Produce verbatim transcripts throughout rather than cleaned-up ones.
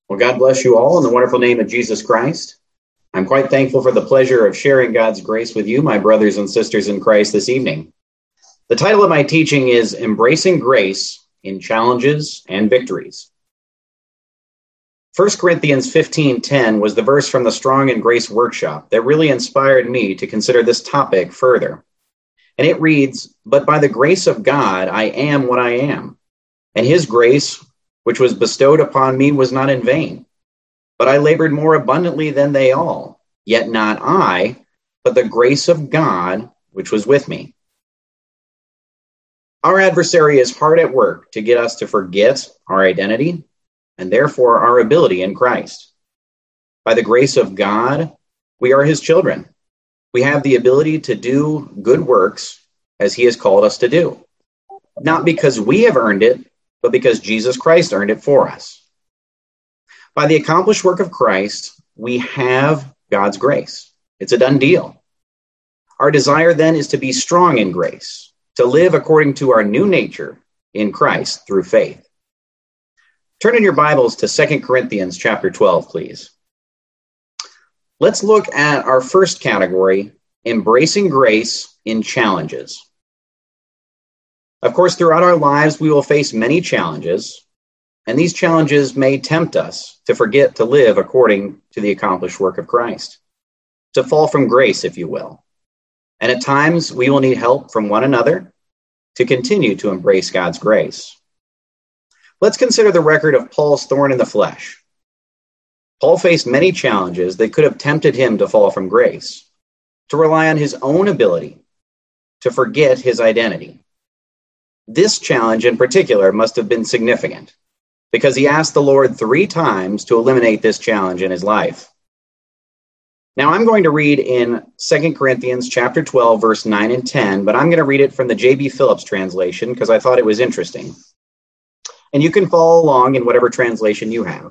Well, God bless you all in the wonderful name of Jesus Christ. I'm quite thankful for the pleasure of sharing God's grace with you, my brothers and sisters in Christ, this evening. The title of my teaching is Embracing Grace in Challenges and Victories. First Corinthians fifteen ten was the verse from the Strong in Grace workshop that really inspired me to consider this topic further. And it reads, "But by the grace of God, I am what I am. And his grace, which was bestowed upon me, was not in vain. But I labored more abundantly than they all. Yet not I, but the grace of God, which was with me." Our adversary is hard at work to get us to forget our identity and therefore our ability in Christ. By the grace of God, we are his children. We have the ability to do good works as he has called us to do. Not because we have earned it, but because Jesus Christ earned it for us. By the accomplished work of Christ, we have God's grace. It's a done deal. Our desire then is to be strong in grace, to live according to our new nature in Christ through faith. Turn in your Bibles to Second Corinthians chapter twelve, please. Let's look at our first category, embracing grace in challenges. Of course, throughout our lives, we will face many challenges, and these challenges may tempt us to forget to live according to the accomplished work of Christ, to fall from grace, if you will. And at times, we will need help from one another to continue to embrace God's grace. Let's consider the record of Paul's thorn in the flesh. Paul faced many challenges that could have tempted him to fall from grace, to rely on his own ability, to forget his identity. This challenge in particular must have been significant because he asked the Lord three times to eliminate this challenge in his life. Now I'm going to read in Second Corinthians chapter twelve, verse nine and ten, but I'm going to read it from the J B Phillips translation because I thought it was interesting. And you can follow along in whatever translation you have.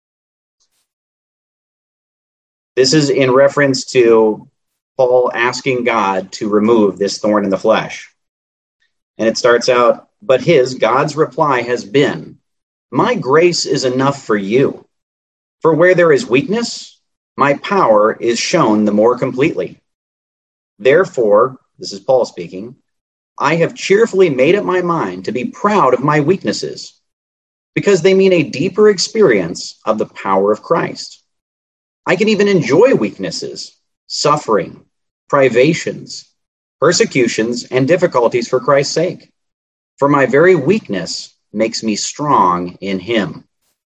This is in reference to Paul asking God to remove this thorn in the flesh. And it starts out, "But his, God's reply has been, 'My grace is enough for you. For where there is weakness, my power is shown the more completely. Therefore,'" this is Paul speaking, "'I have cheerfully made up my mind to be proud of my weaknesses, because they mean a deeper experience of the power of Christ. I can even enjoy weaknesses, suffering, privations, persecutions, and difficulties for Christ's sake. For my very weakness makes me strong in him."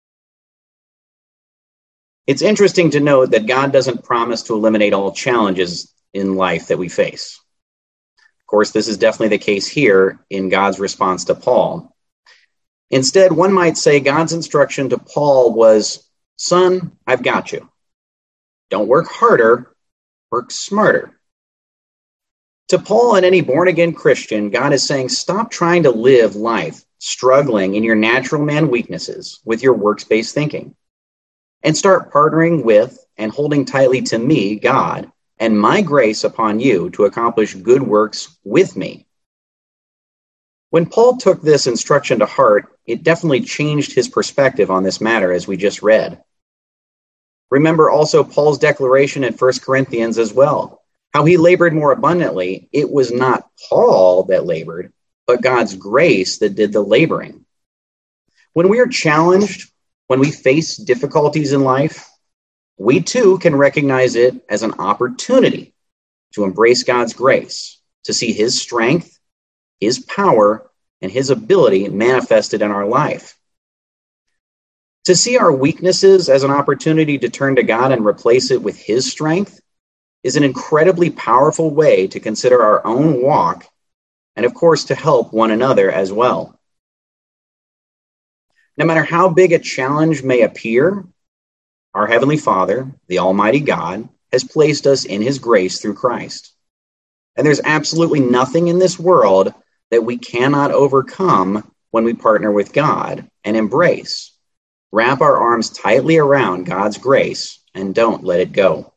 It's interesting to note that God doesn't promise to eliminate all challenges in life that we face. Of course, this is definitely the case here in God's response to Paul. Instead, one might say God's instruction to Paul was, "Son, I've got you. Don't work harder, work smarter." To Paul and any born-again Christian, God is saying, stop trying to live life struggling in your natural man weaknesses with your works-based thinking, and start partnering with and holding tightly to me, God, and my grace upon you to accomplish good works with me. When Paul took this instruction to heart, it definitely changed his perspective on this matter, as we just read. Remember also Paul's declaration in First Corinthians as well. How he labored more abundantly. It was not Paul that labored, but God's grace that did the laboring. When we are challenged, when we face difficulties in life, we too can recognize it as an opportunity to embrace God's grace, to see his strength, his power, and his ability manifested in our life. To see our weaknesses as an opportunity to turn to God and replace it with his strength is an incredibly powerful way to consider our own walk and, of course, to help one another as well. No matter how big a challenge may appear, our Heavenly Father, the Almighty God, has placed us in his grace through Christ. And there's absolutely nothing in this world that we cannot overcome when we partner with God and embrace. Wrap our arms tightly around God's grace and don't let it go.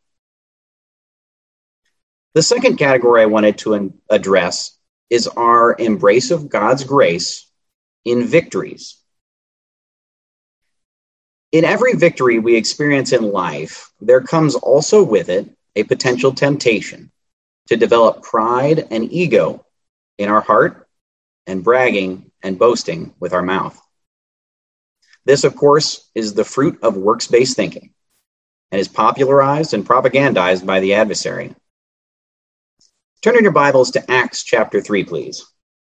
The second category I wanted to address is our embrace of God's grace in victories. In every victory we experience in life, there comes also with it a potential temptation to develop pride and ego in our heart and bragging and boasting with our mouth. This, of course, is the fruit of works-based thinking and is popularized and propagandized by the adversary. Turn in your Bibles to Acts chapter three, please.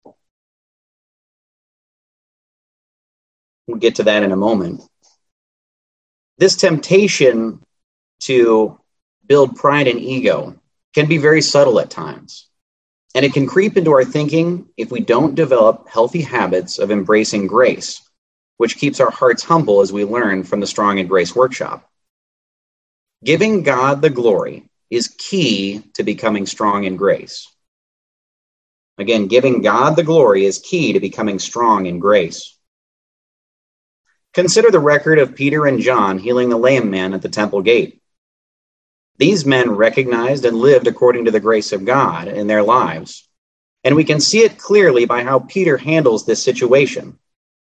We'll get to that in a moment. This temptation to build pride and ego can be very subtle at times, and it can creep into our thinking if we don't develop healthy habits of embracing grace, which keeps our hearts humble as we learn from the Strong in Grace workshop. Giving God the glory is key to becoming strong in grace. Again, giving God the glory is key to becoming strong in grace. Consider the record of Peter and John healing the lame man at the temple gate. These men recognized and lived according to the grace of God in their lives, and we can see it clearly by how Peter handles this situation.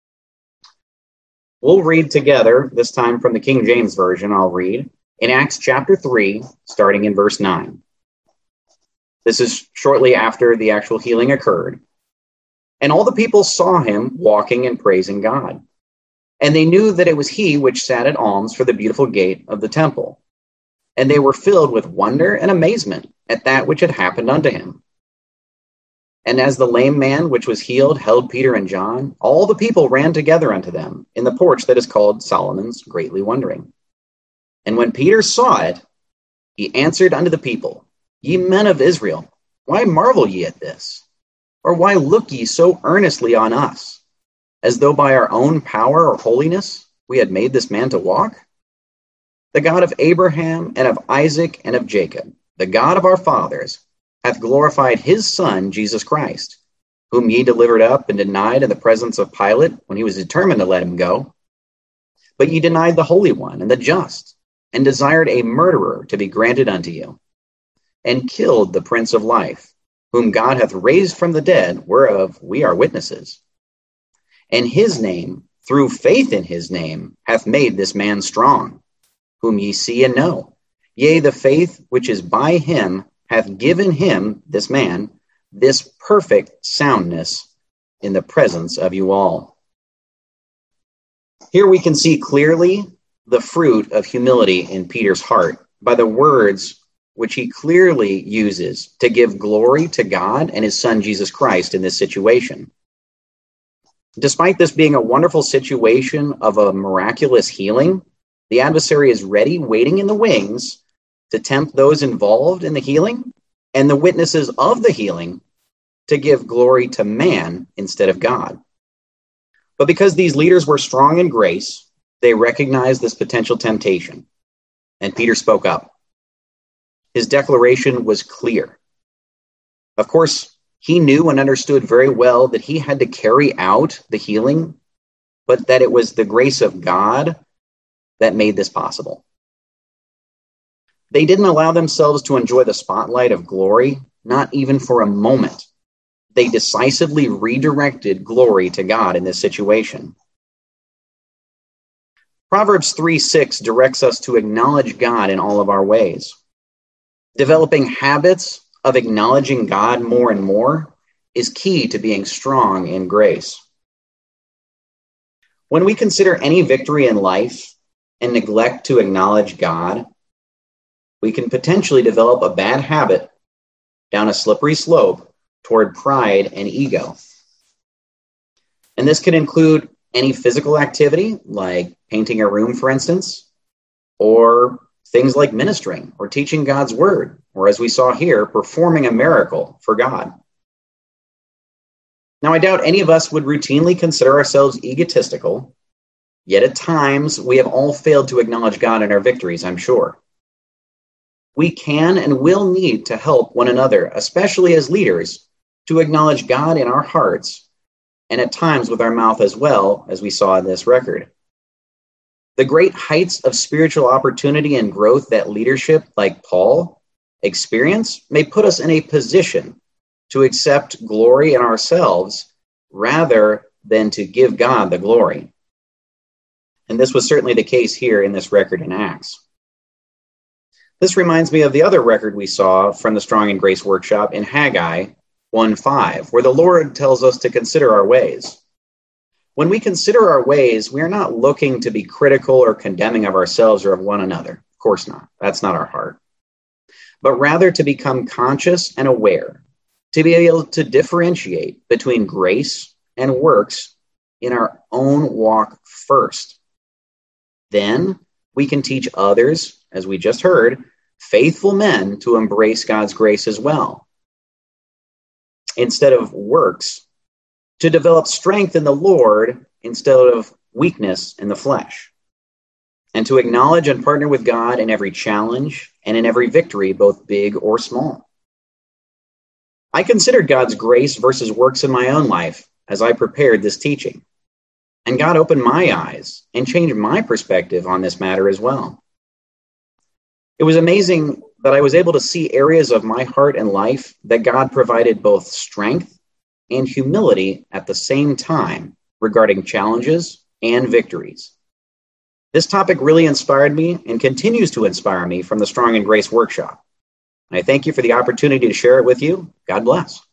We'll read together, this time from the King James Version, I'll read, in Acts chapter three, starting in verse nine. This is shortly after the actual healing occurred. And all the people saw him walking and praising God. And they knew that it was he which sat at alms for the beautiful gate of the temple. And they were filled with wonder and amazement at that which had happened unto him. And as the lame man which was healed held Peter and John, all the people ran together unto them in the porch that is called Solomon's, greatly wondering. And when Peter saw it, he answered unto the people, Ye men of Israel, why marvel ye at this? Or why look ye so earnestly on us, as though by our own power or holiness we had made this man to walk? The God of Abraham and of Isaac and of Jacob, the God of our fathers, hath glorified his Son, Jesus Christ, whom ye delivered up and denied in the presence of Pilate when he was determined to let him go. But ye denied the Holy One and the just, and desired a murderer to be granted unto you, and killed the Prince of Life, whom God hath raised from the dead, whereof we are witnesses. And his name, through faith in his name, hath made this man strong, whom ye see and know. Yea, the faith which is by him hath given him, this man, this perfect soundness in the presence of you all. Here we can see clearly the fruit of humility in Peter's heart by the words which he clearly uses to give glory to God and his Son, Jesus Christ, in this situation. Despite this being a wonderful situation of a miraculous healing, the adversary is ready, waiting in the wings, to tempt those involved in the healing and the witnesses of the healing to give glory to man instead of God. But because these leaders were strong in grace, they recognized this potential temptation, and Peter spoke up. His declaration was clear. Of course, he knew and understood very well that he had to carry out the healing, but that it was the grace of God that made this possible. They didn't allow themselves to enjoy the spotlight of glory, not even for a moment. They decisively redirected glory to God in this situation. Proverbs three six directs us to acknowledge God in all of our ways. Developing habits of acknowledging God more and more is key to being strong in grace. When we consider any victory in life and neglect to acknowledge God, we can potentially develop a bad habit down a slippery slope toward pride and ego. And this can include any physical activity, like painting a room, for instance, or things like ministering or teaching God's word, or as we saw here, performing a miracle for God. Now, I doubt any of us would routinely consider ourselves egotistical, yet at times we have all failed to acknowledge God in our victories, I'm sure. We can and will need to help one another, especially as leaders, to acknowledge God in our hearts and at times with our mouth as well, as we saw in this record. The great heights of spiritual opportunity and growth that leadership like Paul experience may put us in a position to accept glory in ourselves rather than to give God the glory. And this was certainly the case here in this record in Acts. This reminds me of the other record we saw from the Strong in Grace workshop in Haggai one five, where the Lord tells us to consider our ways. When we consider our ways, we are not looking to be critical or condemning of ourselves or of one another. Of course not. That's not our heart. But rather to become conscious and aware, to be able to differentiate between grace and works in our own walk first. Then we can teach others, as we just heard, faithful men to embrace God's grace as well. Instead of works, to develop strength in the Lord instead of weakness in the flesh. And to acknowledge and partner with God in every challenge and in every victory, both big or small. I considered God's grace versus works in my own life as I prepared this teaching. And God opened my eyes and changed my perspective on this matter as well. It was amazing that I was able to see areas of my heart and life that God provided both strength and humility at the same time regarding challenges and victories. This topic really inspired me and continues to inspire me from the Strong in Grace workshop. And I thank you for the opportunity to share it with you. God bless.